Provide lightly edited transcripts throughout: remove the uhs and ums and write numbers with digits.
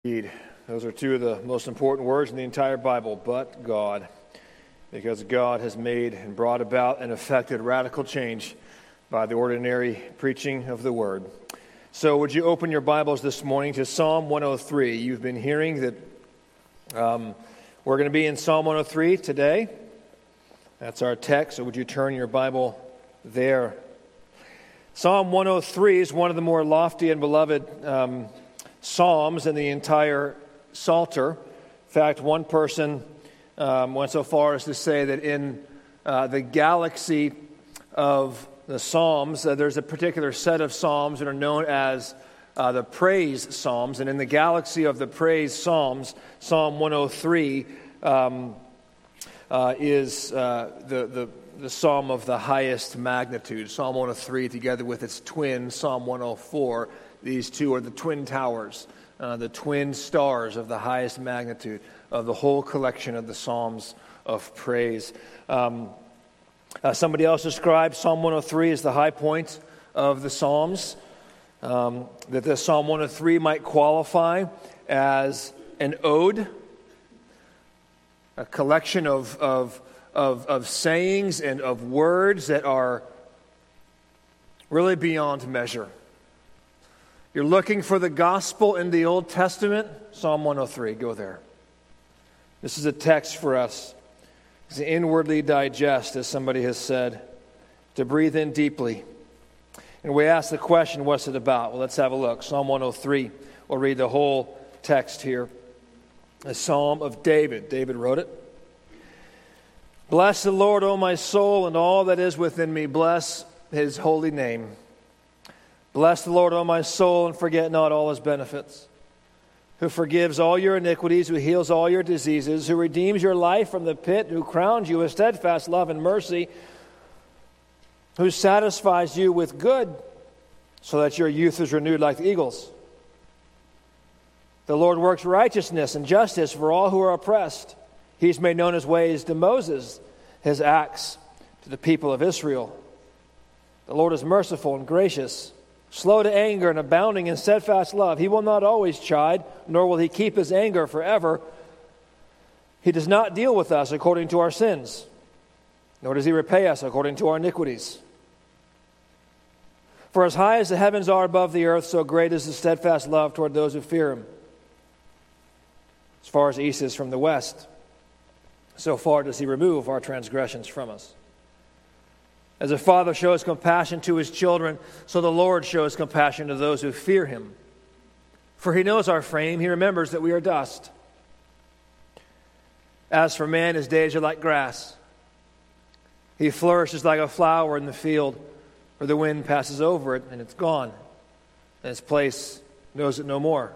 Indeed, those are two of the most important words in the entire Bible, but God, because God has made and brought about and effected radical change by the ordinary preaching of the Word. So would you open your Bibles this morning to Psalm 103? You've been hearing that we're going to be in Psalm 103 today. That's our text, so would you turn your Bible there? Psalm 103 is one of the more lofty and beloved Psalms in the entire Psalter. In fact, one person went so far as to say that in the galaxy of the Psalms, there's a particular set of Psalms that are known as the Praise Psalms. And in the galaxy of the Praise Psalms, Psalm 103 is the Psalm of the highest magnitude. Psalm 103 together with its twin, Psalm 104. These two are the twin towers, the twin stars of the highest magnitude of the whole collection of the Psalms of praise. Somebody else described Psalm 103 as the high point of the Psalms, that the Psalm 103 might qualify as an ode, a collection of sayings and of words that are really beyond measure. You're looking for the gospel in the Old Testament? Psalm 103, go there. This is a text for us to inwardly digest, as somebody has said, to breathe in deeply. And we ask the question, what's it about? Well, let's have a look. Psalm 103, we'll read the whole text here. A psalm of David. David wrote it. Bless the Lord, O my soul, and all that is within me. Bless his holy name. Bless the Lord, O my soul, and forget not all his benefits, who forgives all your iniquities, who heals all your diseases, who redeems your life from the pit, who crowns you with steadfast love and mercy, who satisfies you with good, so that your youth is renewed like the eagles. The Lord works righteousness and justice for all who are oppressed. He's made known his ways to Moses, his acts to the people of Israel. The Lord is merciful and gracious, slow to anger and abounding in steadfast love. He will not always chide, nor will he keep his anger forever. He does not deal with us according to our sins, nor does he repay us according to our iniquities. For as high as the heavens are above the earth, so great is the steadfast love toward those who fear him. As far as the east is from the west, so far does he remove our transgressions from us. As a father shows compassion to his children, so the Lord shows compassion to those who fear him. For he knows our frame, he remembers that we are dust. As for man, his days are like grass. He flourishes like a flower in the field, where the wind passes over it and it's gone, and its place knows it no more.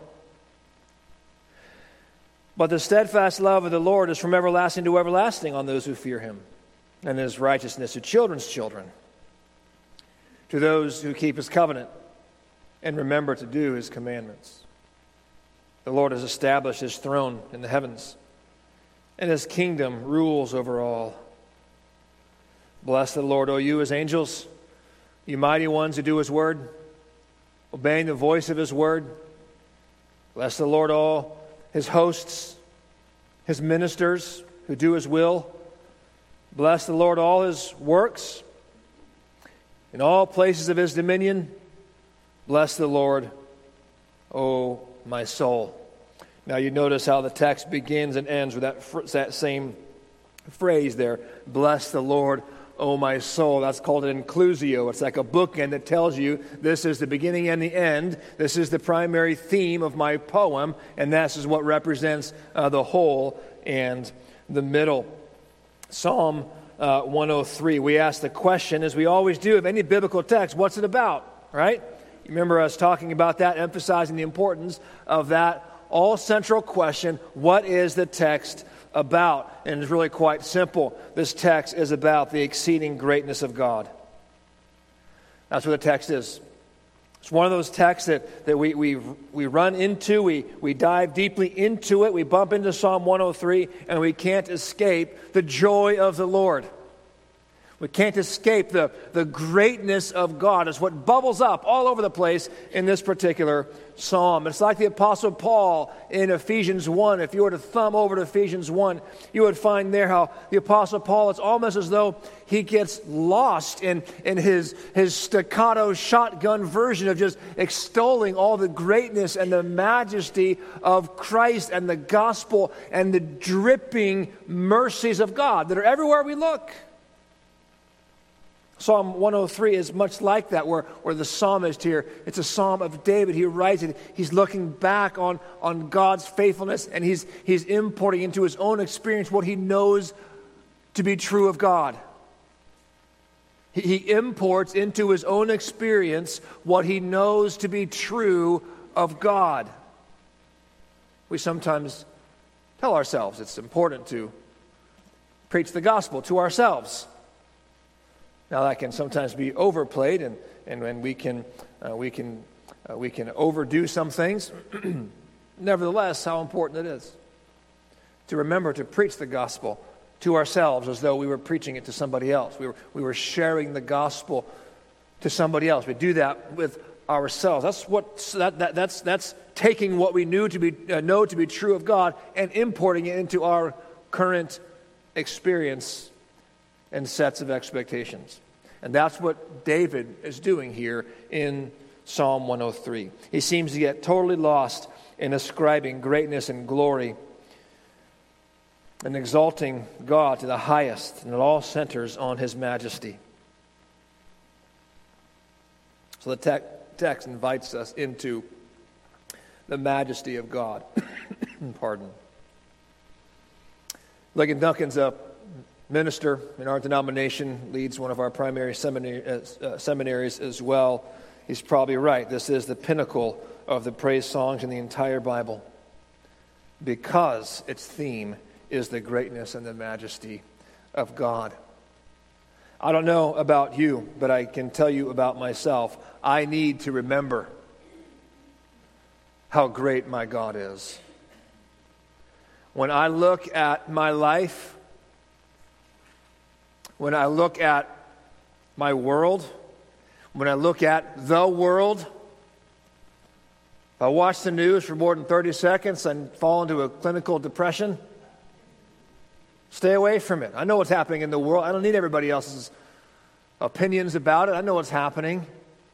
But the steadfast love of the Lord is from everlasting to everlasting on those who fear him, and his righteousness to children's children, to those who keep his covenant and remember to do his commandments. The Lord has established his throne in the heavens, and his kingdom rules over all. Bless the Lord, O you his angels, you mighty ones who do his word, obeying the voice of his word. Bless the Lord, all his hosts, his ministers who do his will. Bless the Lord, all his works, in all places of his dominion. Bless the Lord, O my soul. Now you notice how the text begins and ends with that same phrase there. Bless the Lord, O my soul. That's called an inclusio. It's like a bookend that tells you this is the beginning and the end. This is the primary theme of my poem, and this is what represents the whole and the middle. Psalm 103, we ask the question, as we always do of any biblical text, what's it about, right? You remember us talking about that, emphasizing the importance of that all-central question, what is the text about? And it's really quite simple. This text is about the exceeding greatness of God. That's what the text is. It's one of those texts that we run into, we dive deeply into it, we bump into Psalm 103, and we can't escape the joy of the Lord. We can't escape the greatness of God. It's what bubbles up all over the place in this particular psalm. It's like the Apostle Paul in Ephesians 1. If you were to thumb over to Ephesians 1, you would find there how the Apostle Paul, it's almost as though he gets lost in his staccato shotgun version of just extolling all the greatness and the majesty of Christ and the gospel and the dripping mercies of God that are everywhere we look. Psalm 103 is much like that, where the psalmist here, it's a psalm of David. He writes it, he's looking back on God's faithfulness, and he's importing into his own experience what he knows to be true of God. He imports into his own experience what he knows to be true of God. We sometimes tell ourselves it's important to preach the gospel to ourselves. Now that can sometimes be overplayed, and when we can overdo some things. Nevertheless, how important it is to remember to preach the gospel to ourselves as though we were preaching it to somebody else. We were sharing the gospel to somebody else. We do that with ourselves. That's taking what we know to be true of God and importing it into our current experience and sets of expectations. And that's what David is doing here in Psalm 103. He seems to get totally lost in ascribing greatness and glory and exalting God to the highest, and it all centers on his majesty. So the text invites us into the majesty of God. Pardon. Ligon Duncan's a minister in our denomination, leads one of our primary seminaries as well. He's probably right. This is the pinnacle of the praise songs in the entire Bible, because its theme is the greatness and the majesty of God. I don't know about you, but I can tell you about myself. I need to remember how great my God is. When I look at my life, when I look at my world, when I look at the world, if I watch the news for more than 30 seconds and fall into a clinical depression, stay away from it. I know what's happening in the world. I don't need everybody else's opinions about it. I know what's happening.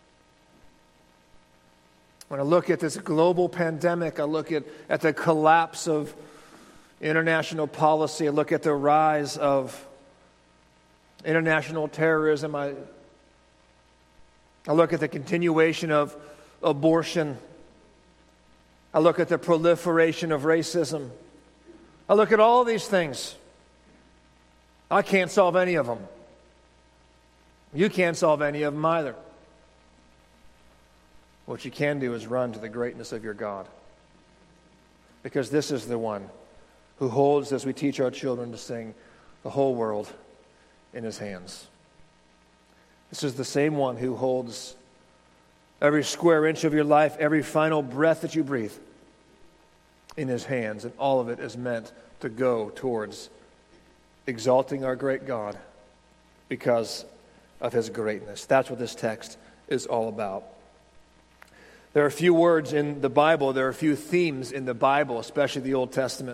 When I look at this global pandemic, I look at the collapse of international policy, I look at the rise of international terrorism, I look at the continuation of abortion, I look at the proliferation of racism, I look at all these things. I can't solve any of them. You can't solve any of them either. What you can do is run to the greatness of your God, because this is the one who holds, as we teach our children to sing, the whole world in his hands. This is the same one who holds every square inch of your life, every final breath that you breathe in his hands, and all of it is meant to go towards exalting our great God because of his greatness. That's what this text is all about. There are a few words in the Bible, there are a few themes in the Bible, especially the Old Testament,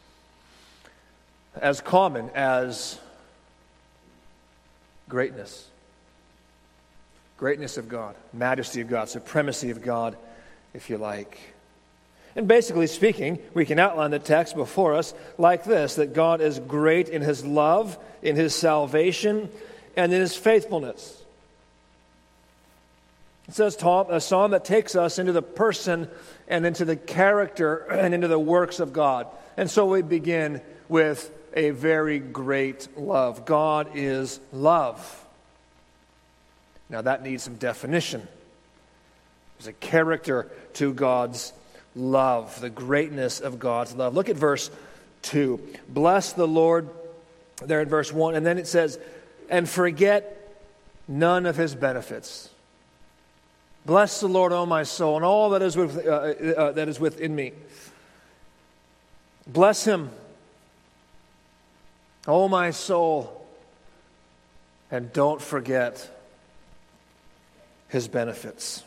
as common as greatness. Greatness of God, majesty of God, supremacy of God, if you like. And basically speaking, we can outline the text before us like this, that God is great in his love, in his salvation, and in his faithfulness. It says a psalm that takes us into the person and into the character and into the works of God. And so we begin with a very great love. God is love. Now that needs some definition. There's a character to God's love, the greatness of God's love. Look at verse 2. Bless the Lord, there in verse 1. And then it says, and forget none of his benefits. Bless the Lord, O my soul, and all that is within me. Bless him, O my soul. And don't forget his benefits.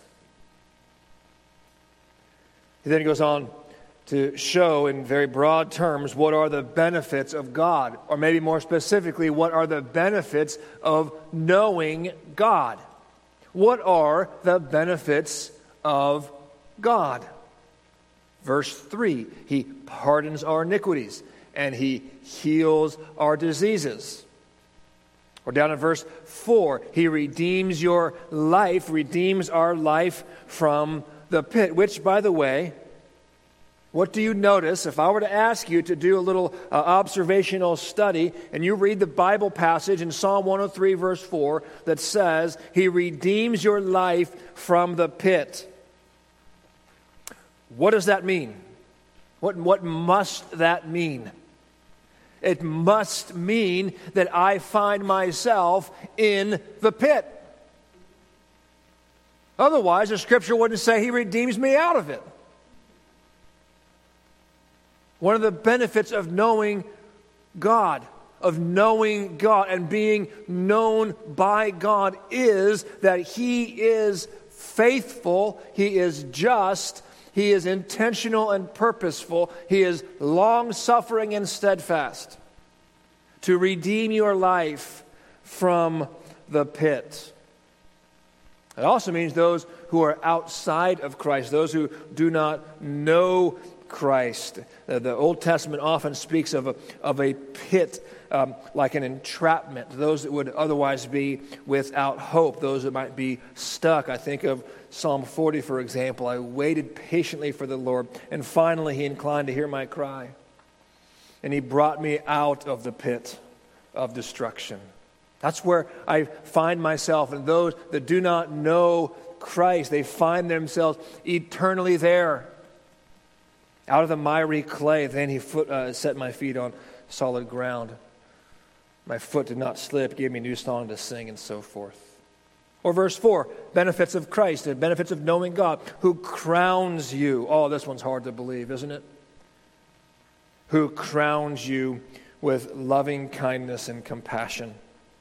He then goes on to show in very broad terms what are the benefits of God, or maybe more specifically, what are the benefits of knowing God. What are the benefits of God? Verse 3, he pardons our iniquities and he heals our diseases. Or down in verse 4, he redeems your life, redeems our life from the pit, which, by the way, what do you notice if I were to ask you to do a little observational study and you read the Bible passage in Psalm 103 verse 4 that says, he redeems your life from the pit. What does that mean? What must that mean? It must mean that I find myself in the pit. Otherwise, the Scripture wouldn't say he redeems me out of it. One of the benefits of knowing God, and being known by God is that he is faithful, he is just, he is intentional and purposeful, he is long-suffering and steadfast to redeem your life from the pit. It also means those who are outside of Christ, those who do not know Christ. The Old Testament often speaks of a pit like an entrapment, those that would otherwise be without hope, those that might be stuck. I think of Psalm 40, for example. I waited patiently for the Lord, and finally he inclined to hear my cry, and he brought me out of the pit of destruction. That's where I find myself, and those that do not know Christ, they find themselves eternally there. Out of the miry clay, then he set my feet on solid ground. My foot did not slip, gave me a new song to sing, and so forth. Or verse 4, benefits of Christ, the benefits of knowing God, who crowns you. Oh, this one's hard to believe, isn't it? Who crowns you with loving kindness and compassion.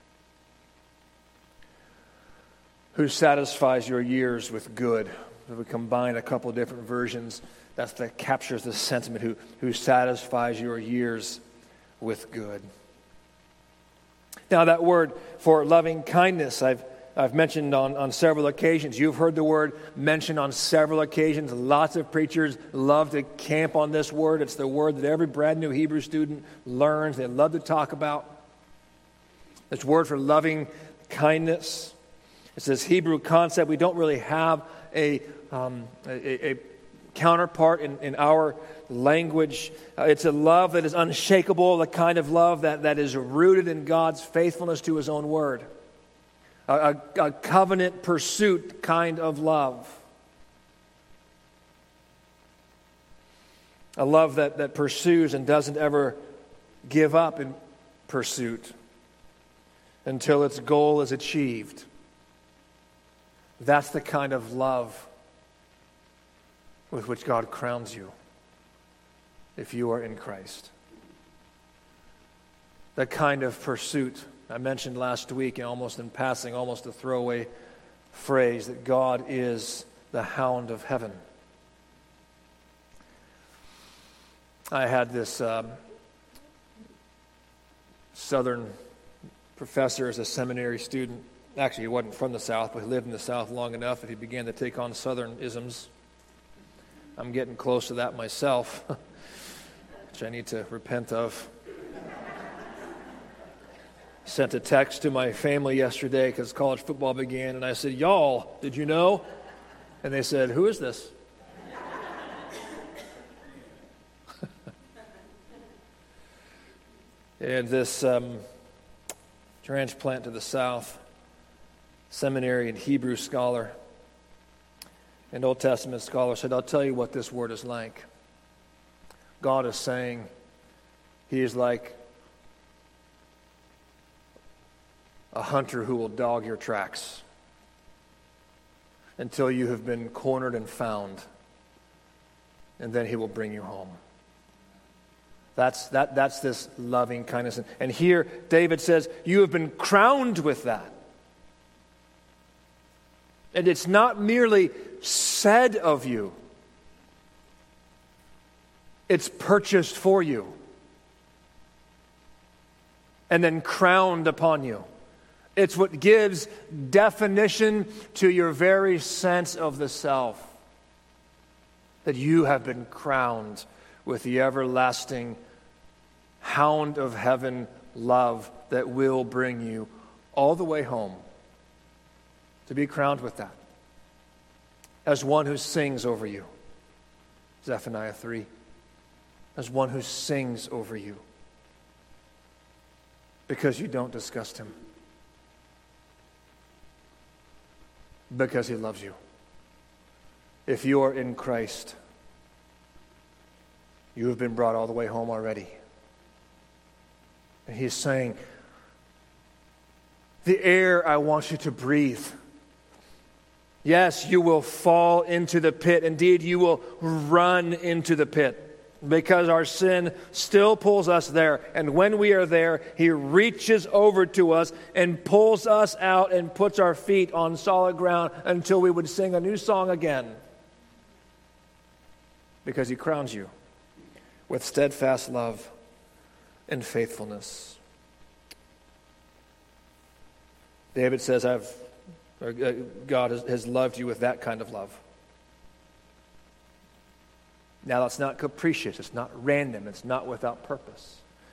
Who satisfies your years with good. We combine a couple of different versions that captures the sentiment, who satisfies your years with good. Now that word for loving kindness, I've mentioned on several occasions. You've heard the word mentioned on several occasions. Lots of preachers love to camp on this word. It's the word that every brand new Hebrew student learns. They love to talk about. This word for loving kindness. It's this Hebrew concept. We don't really have a counterpart in our language. It's a love that is unshakable, the kind of love that is rooted in God's faithfulness to his own word. A covenant pursuit kind of love. A love that pursues and doesn't ever give up in pursuit until its goal is achieved. That's the kind of love with which God crowns you if you are in Christ. The kind of pursuit I mentioned last week, and almost in passing, almost a throwaway phrase, that God is the hound of heaven. I had this Southern professor as a seminary student. Actually, he wasn't from the South, but he lived in the South long enough that he began to take on Southern isms. I'm getting close to that myself, which I need to repent of. Sent a text to my family yesterday because college football began, and I said, "Y'all, did you know?" And they said, "Who is this?" And this transplant to the South, seminary and Hebrew scholar and Old Testament scholar said, "I'll tell you what this word is like. God is saying he is like a hunter who will dog your tracks until you have been cornered and found, and then he will bring you home." That's this loving kindness. And here David says, you have been crowned with that. And it's not merely said of you. It's purchased for you. And then crowned upon you. It's what gives definition to your very sense of the self. That you have been crowned with the everlasting hound of heaven love that will bring you all the way home. To be crowned with that. As one who sings over you. Zephaniah 3. As one who sings over you. Because you don't disgust him. Because he loves you. If you are in Christ, you have been brought all the way home already. And he's saying, the air I want you to breathe. Yes, you will fall into the pit. Indeed, you will run into the pit. Because our sin still pulls us there. And when we are there, he reaches over to us and pulls us out and puts our feet on solid ground until we would sing a new song again. Because he crowns you with steadfast love and faithfulness. David says, God has loved you with that kind of love. Now, that's not capricious. It's not random. It's not without purpose.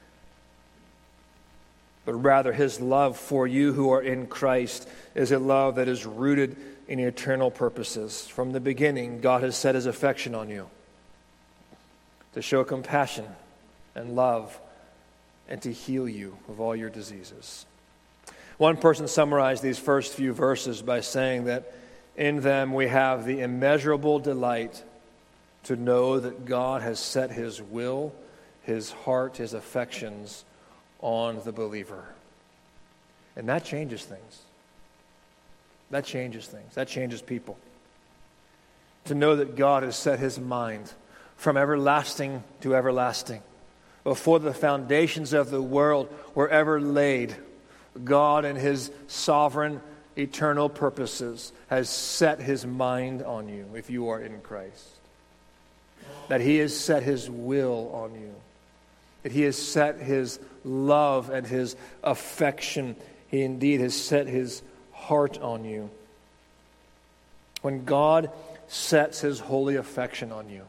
But rather, his love for you who are in Christ is a love that is rooted in eternal purposes. From the beginning, God has set his affection on you to show compassion and love and to heal you of all your diseases. One person summarized these first few verses by saying that in them we have the immeasurable delight to know that God has set his will, his heart, his affections on the believer. And that changes things. That changes things. That changes people. To know that God has set his mind from everlasting to everlasting. Before the foundations of the world were ever laid, God in his sovereign, eternal purposes has set his mind on you if you are in Christ. That he has set his will on you. That he has set his love and his affection. He indeed has set his heart on you. When God sets his holy affection on you,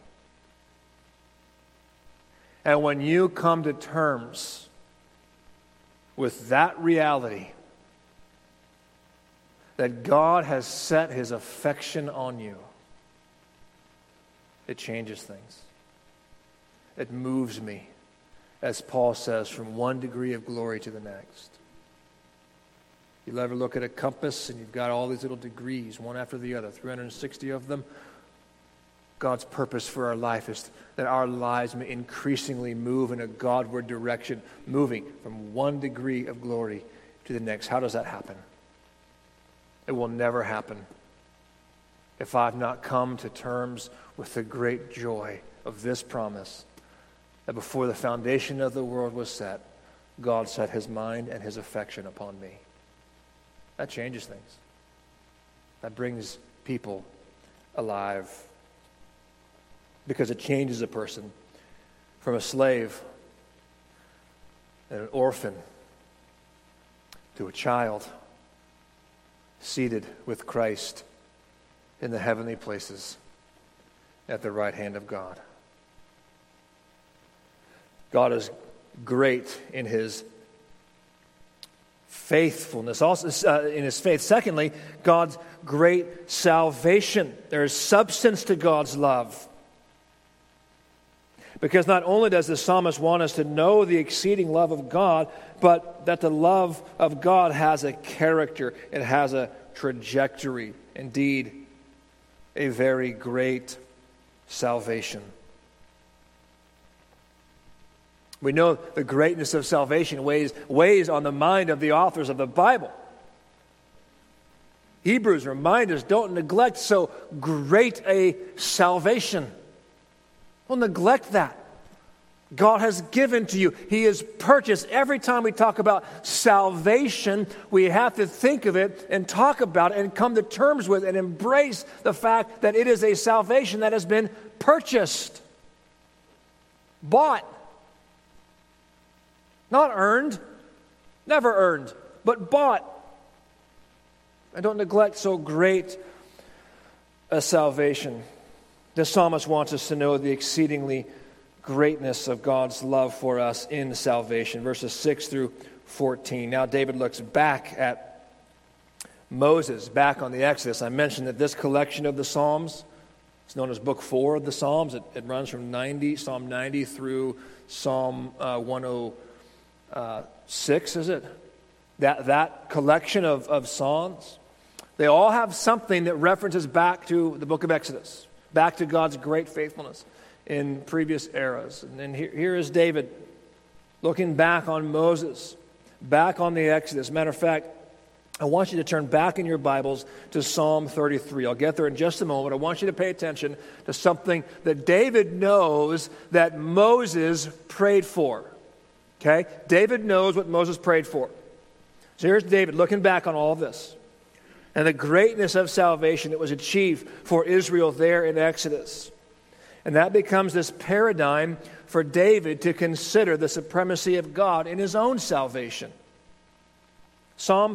and when you come to terms with that reality, that God has set his affection on you, it changes things. It moves me, as Paul says, from one degree of glory to the next. You'll ever look at a compass and you've got all these little degrees, one after the other, 360 of them. God's purpose for our life is that our lives may increasingly move in a Godward direction, moving from one degree of glory to the next. How does that happen? It will never happen if I've not come to terms with the great joy of this promise that before the foundation of the world was set, God set his mind and his affection upon me. That changes things. That brings people alive. Because it changes a person from a slave and an orphan to a child seated with Christ in the heavenly places at the right hand of God. God is great in his faithfulness, also in his faith. Secondly, God's great salvation. There is substance to God's love. Because not only does the psalmist want us to know the exceeding love of God, but that the love of God has a character, it has a trajectory, indeed, a very great salvation. We know the greatness of salvation weighs on the mind of the authors of the Bible. Hebrews remind us, don't neglect so great a salvation. Don't neglect that. God has given to you. He has purchased. Every time we talk about salvation, we have to think of it and talk about it and come to terms with and embrace the fact that it is a salvation that has been purchased, bought, not earned, never earned, but bought. And don't neglect so great a salvation. The psalmist wants us to know the exceedingly greatness of God's love for us in salvation. Verses 6 through 14. Now David looks back at Moses, back on the Exodus. I mentioned that this collection of the Psalms, it's known as Book 4 of the Psalms. It runs from Psalm 90 through Psalm 106, is it? That collection of Psalms, they all have something that references back to the book of Exodus, back to God's great faithfulness in previous eras. And then here is David looking back on Moses, back on the Exodus. Matter of fact, I want you to turn back in your Bibles to Psalm 33. I'll get there in just a moment. I want you to pay attention to something that David knows that Moses prayed for. Okay? David knows what Moses prayed for. So here's David looking back on all of this and the greatness of salvation that was achieved for Israel there in Exodus. And that becomes this paradigm for David to consider the supremacy of God in his own salvation. Exodus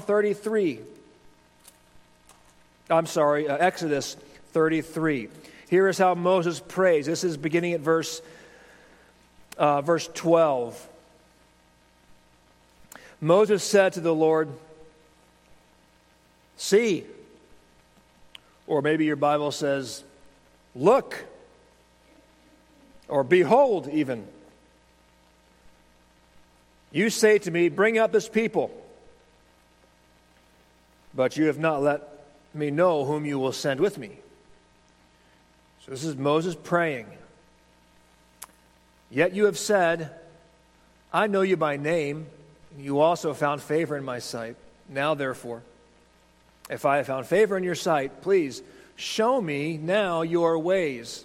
33. Here is how Moses prays. This is beginning at verse 12. Moses said to the Lord, "See," or maybe your Bible says, "Look," or "Behold," even. "You say to me, bring up this people, but you have not let me know whom you will send with me." So this is Moses praying. "Yet you have said, I know you by name. You also found favor in my sight. Now, therefore, if I have found favor in your sight, please show me now your ways,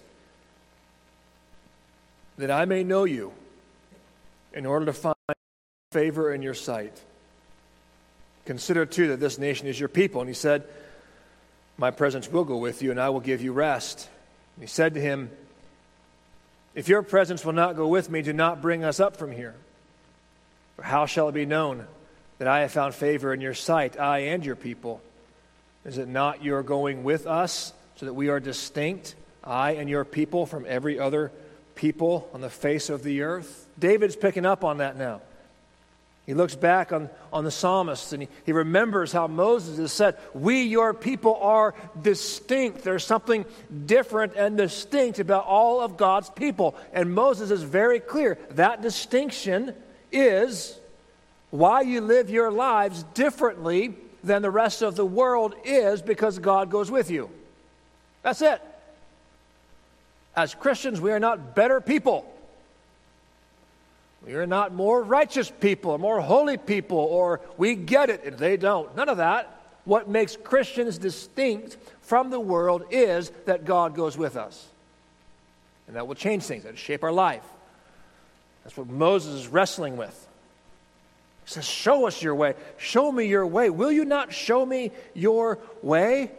that I may know you, in order to find favor in your sight. Consider, too, that this nation is your people." And he said, "My presence will go with you, and I will give you rest." And he said to him, "If your presence will not go with me, do not bring us up from here. For how shall it be known that I have found favor in your sight, I and your people? Is it not your going with us, so that we are distinct, I and your people, from every other people on the face of the earth?" David's picking up on that now. He looks back on the psalmist, and he remembers how Moses has said, "We, your people, are distinct." There's something different and distinct about all of God's people. And Moses is very clear. That distinction is why you live your lives differently than the rest of the world is, because God goes with you. That's it. As Christians, we are not better people. We are not more righteous people or more holy people, or we get it and they don't. None of that. What makes Christians distinct from the world is that God goes with us. And that will change things. That will shape our life. That's what Moses is wrestling with. He says, "Show us your way. Show me your way. Will you not show me your way?"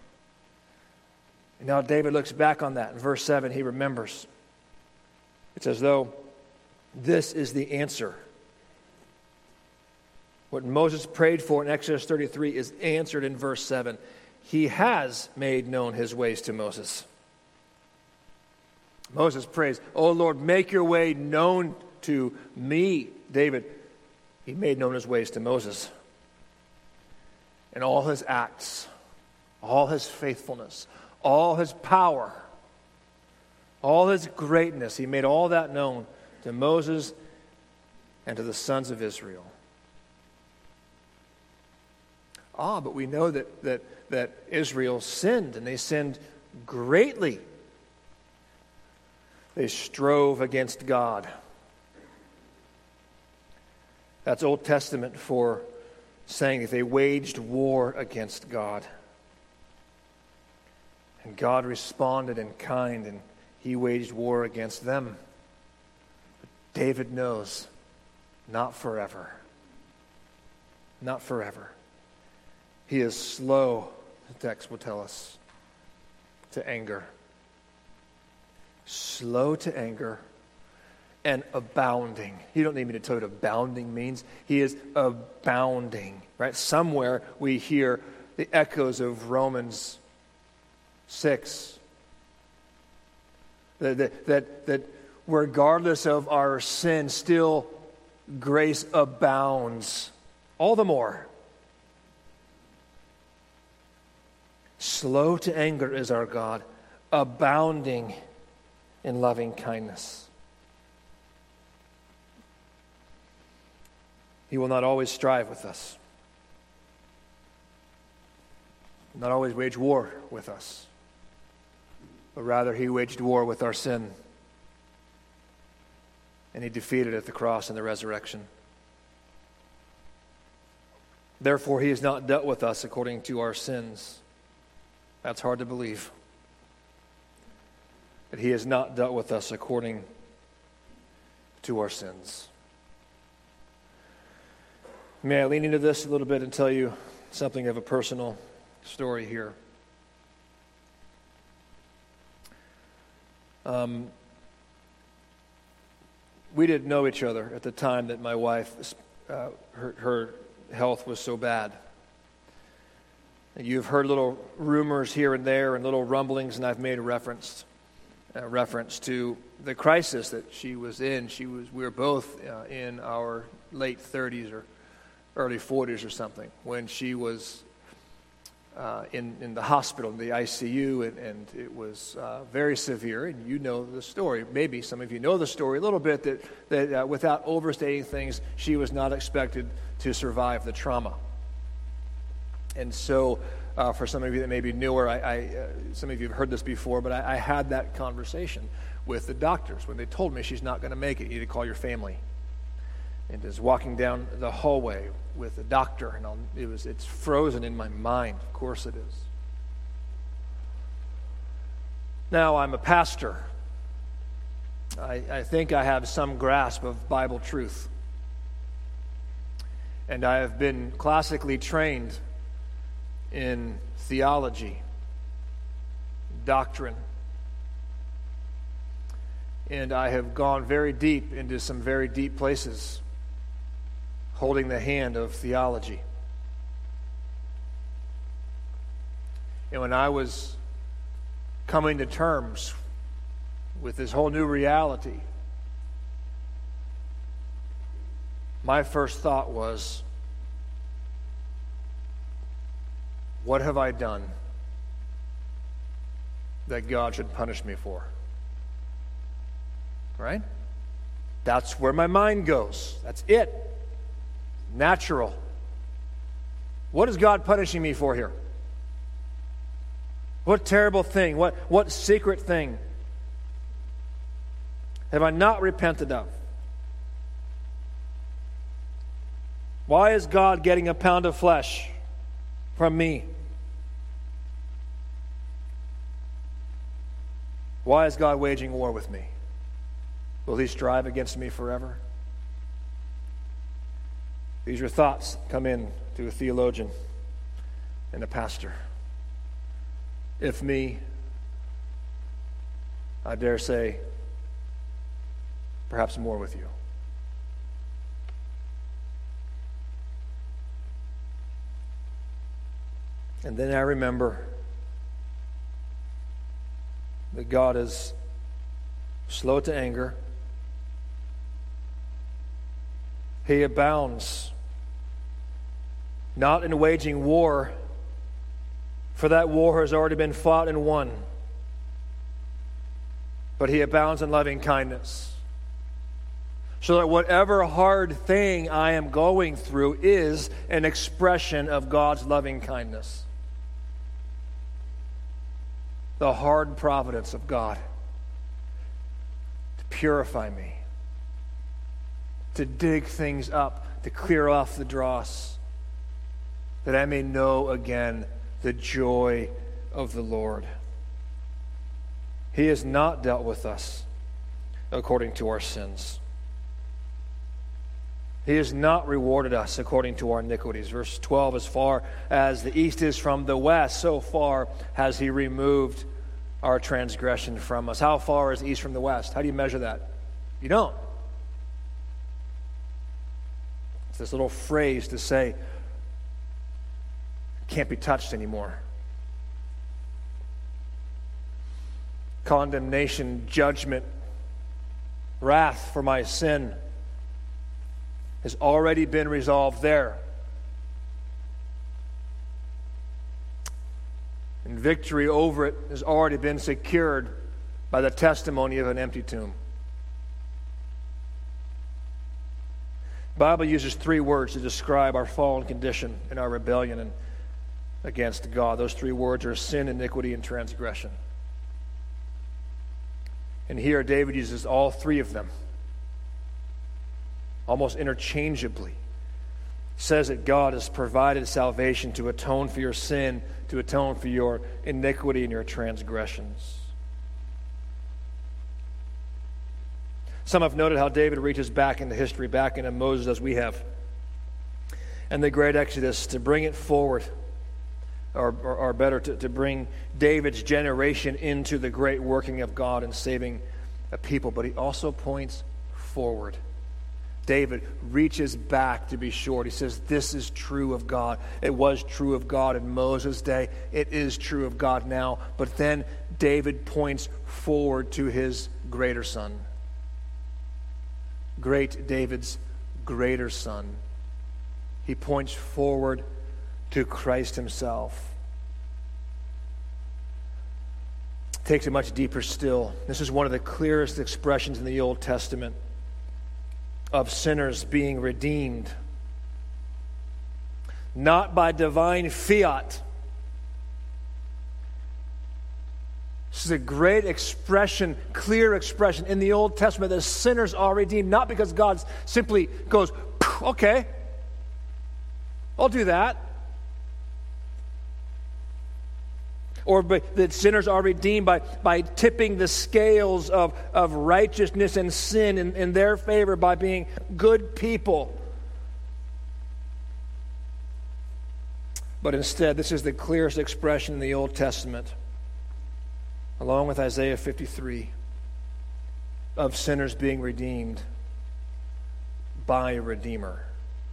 And now David looks back on that. In verse 7, he remembers. It's as though this is the answer. What Moses prayed for in Exodus 33 is answered in verse 7. He has made known his ways to Moses. Moses prays, "Oh Lord, make your way known to me." David, he made known his ways to Moses. And all his acts, all his faithfulness, all his power, all his greatness, he made all that known to Moses and to the sons of Israel. But we know that Israel sinned, and they sinned greatly. They strove against God. That's Old Testament for saying that they waged war against God. And God responded in kind, and he waged war against them. David knows, not forever. Not forever. He is slow, the text will tell us, to anger. Slow to anger and abounding. You don't need me to tell you what abounding means. He is abounding, right? Somewhere we hear the echoes of Romans 6. That regardless of our sin, still grace abounds all the more. Slow to anger is our God, abounding in loving kindness. He will not always strive with us, not always wage war with us, but rather he waged war with our sin, and he defeated it at the cross and the resurrection. Therefore, he has not dealt with us according to our sins. That's hard to believe. But he has not dealt with us according to our sins. May I lean into this a little bit and tell you something of a personal story here. We didn't know each other at the time that my wife, her health was so bad. You've heard little rumors here and there and little rumblings, and I've made a reference to the crisis that she was in. We were both in our late 30s or early 40s or something when she was in the hospital, in the ICU, and it was very severe. And you know the story. Maybe some of you know the story a little bit, that without overstating things, she was not expected to survive the trauma. And so, for some of you that may be newer, some of you have heard this before, but I had that conversation with the doctors when they told me she's not going to make it. You need to call your family. And as walking down the hallway with the doctor, and it's frozen in my mind. Of course it is. Now I'm a pastor. I think I have some grasp of Bible truth. And I have been classically trained in theology, doctrine. And I have gone very deep into some very deep places, holding the hand of theology. And when I was coming to terms with this whole new reality, my first thought was, what have I done that God should punish me for? Right? That's where my mind goes. That's it. Natural. What is God punishing me for here? What terrible thing? What secret thing have I not repented of? Why is God getting a pound of flesh from me? Why is God waging war with me? Will he strive against me forever? These are thoughts come in to a theologian and a pastor. If me, I dare say, perhaps more with you. And then I remember that God is slow to anger. He abounds not in waging war, for that war has already been fought and won, but he abounds in loving kindness. So that whatever hard thing I am going through is an expression of God's loving kindness. The hard providence of God to purify me, to dig things up, to clear off the dross, that I may know again the joy of the Lord. He has not dealt with us according to our sins. He has not rewarded us according to our iniquities. Verse 12, as far as the east is from the west, so far has he removed our transgression from us. How far is the east from the west? How do you measure that? You don't. It's this little phrase to say, can't be touched anymore. Condemnation, judgment, wrath for my sin has already been resolved there. And victory over it has already been secured by the testimony of an empty tomb. The Bible uses 3 words to describe our fallen condition and our rebellion against God. Those 3 words are sin, iniquity, and transgression. And here David uses all 3 of them, almost interchangeably. He says that God has provided salvation to atone for your sin, to atone for your iniquity and your transgressions. Some have noted how David reaches back into history, back into Moses as we have, and the great Exodus to bring it forward, or better, to bring David's generation into the great working of God and saving a people. But he also points forward. David reaches back to be sure. He says, this is true of God. It was true of God in Moses' day. It is true of God now. But then David points forward to his greater son. Great David's greater son. He points forward to Christ himself. Takes it much deeper still. This is one of the clearest expressions in the Old Testament of sinners being redeemed, not by divine fiat. This is a great expression, clear expression in the Old Testament that sinners are redeemed, not because God simply goes, okay, I'll do that. Or that sinners are redeemed by tipping the scales of righteousness and sin in their favor by being good people. But instead, this is the clearest expression in the Old Testament, along with Isaiah 53, of sinners being redeemed by a Redeemer.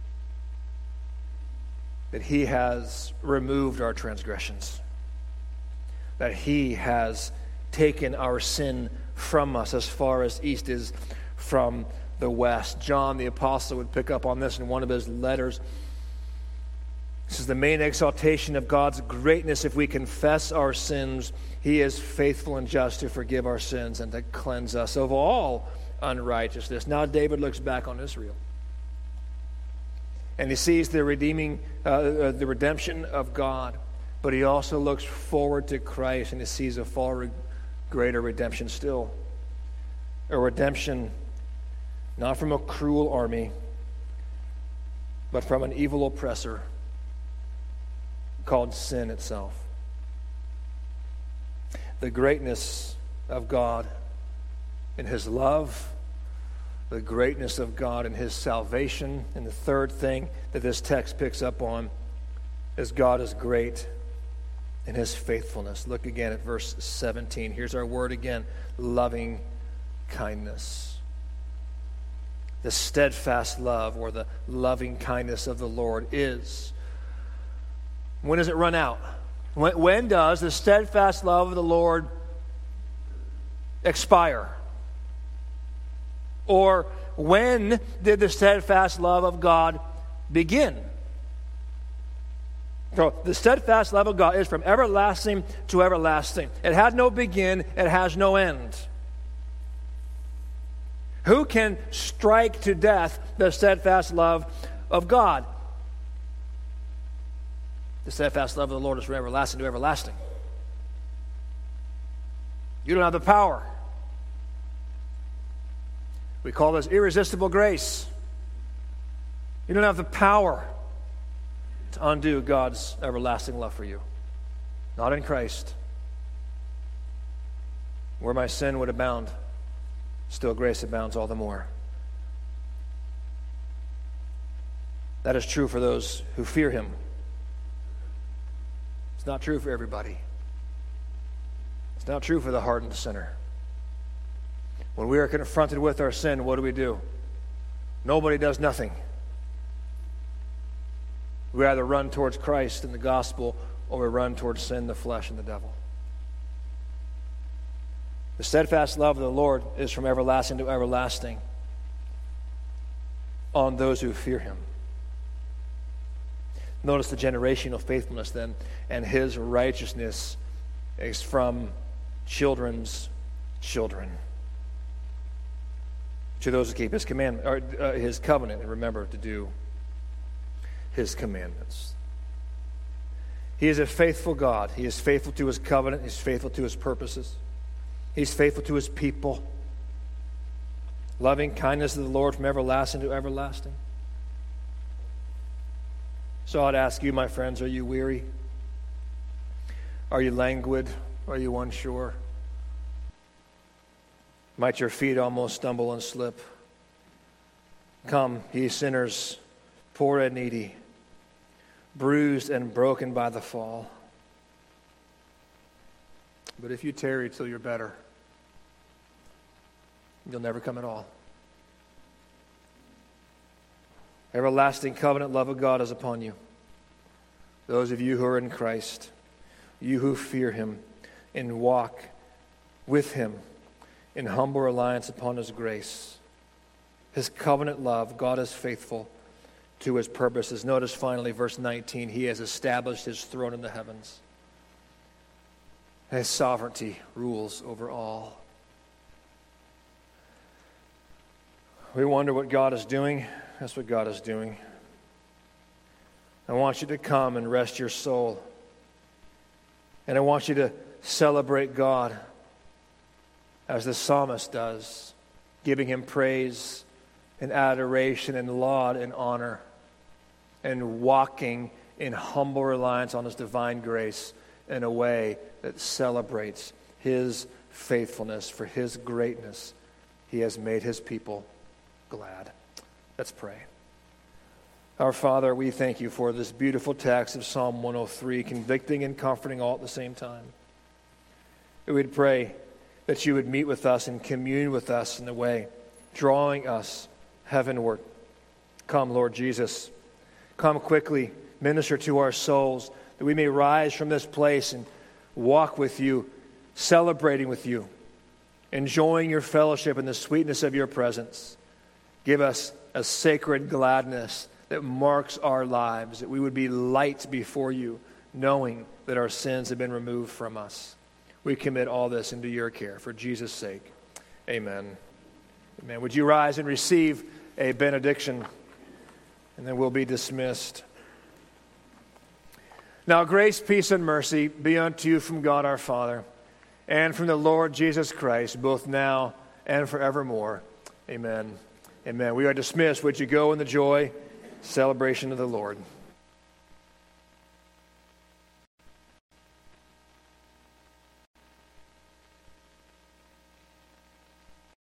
That he has removed our transgressions. That he has taken our sin from us as far as east is from the west. John the Apostle would pick up on this in one of his letters. This is the main exaltation of God's greatness. If we confess our sins, he is faithful and just to forgive our sins and to cleanse us of all unrighteousness. Now David looks back on Israel. And he sees the redemption of God. But he also looks forward to Christ, and he sees a far greater redemption still. A redemption not from a cruel army, but from an evil oppressor called sin itself. The greatness of God in his love, the greatness of God in his salvation, and the third thing that this text picks up on is God is great in his faithfulness. Look again at verse 17. Here's our word again, loving kindness. The steadfast love or the loving kindness of the Lord is. When does it run out? When does the steadfast love of the Lord expire? Or when did the steadfast love of God begin? So the steadfast love of God is from everlasting to everlasting. It had no begin, it has no end. Who can strike to death the steadfast love of God? The steadfast love of the Lord is from everlasting to everlasting. You don't have the power. We call this irresistible grace. You don't have the power to undo God's everlasting love for you. Not in Christ. Where my sin would abound, still grace abounds all the more. That is true for those who fear him. It's not true for everybody. It's not true for the hardened sinner. When we are confronted with our sin, what do? Nobody does nothing. We either run towards Christ and the gospel, or we run towards sin, the flesh, and the devil. The steadfast love of the Lord is from everlasting to everlasting on those who fear him. Notice the generational faithfulness then, and his righteousness is from children's children, to those who keep his commandment, or his covenant, and remember to do his commandments. He is a faithful God. He is faithful to his covenant. He's faithful to his purposes. He's faithful to his people. Loving kindness of the Lord from everlasting to everlasting. So I'd ask you, my friends, are you weary? Are you languid? Are you unsure? Might your feet almost stumble and slip? Come, ye sinners, poor and needy, bruised and broken by the fall. But if you tarry till you're better, you'll never come at all. Everlasting covenant love of God is upon you. Those of you who are in Christ, you who fear him and walk with him in humble reliance upon his grace. His covenant love, God is faithful to his purposes. Notice finally, verse 19, he has established his throne in the heavens. His sovereignty rules over all. We wonder what God is doing. That's what God is doing. I want you to come and rest your soul. And I want you to celebrate God as the psalmist does, giving him praise and adoration and laud and honor, and walking in humble reliance on his divine grace in a way that celebrates his faithfulness. For his greatness, he has made his people glad. Let's pray. Our Father, we thank you for this beautiful text of Psalm 103, convicting and comforting all at the same time. We'd pray that you would meet with us and commune with us in a way, drawing us heavenward. Come, Lord Jesus. Come quickly, minister to our souls, that we may rise from this place and walk with you, celebrating with you, enjoying your fellowship and the sweetness of your presence. Give us a sacred gladness that marks our lives, that we would be light before you, knowing that our sins have been removed from us. We commit all this into your care for Jesus' sake. Amen. Amen. Would you rise and receive a benediction, and then we'll be dismissed. Now grace, peace, and mercy be unto you from God our Father and from the Lord Jesus Christ, both now and forevermore. Amen. Amen. We are dismissed. Would you go in the joy, celebration of the Lord.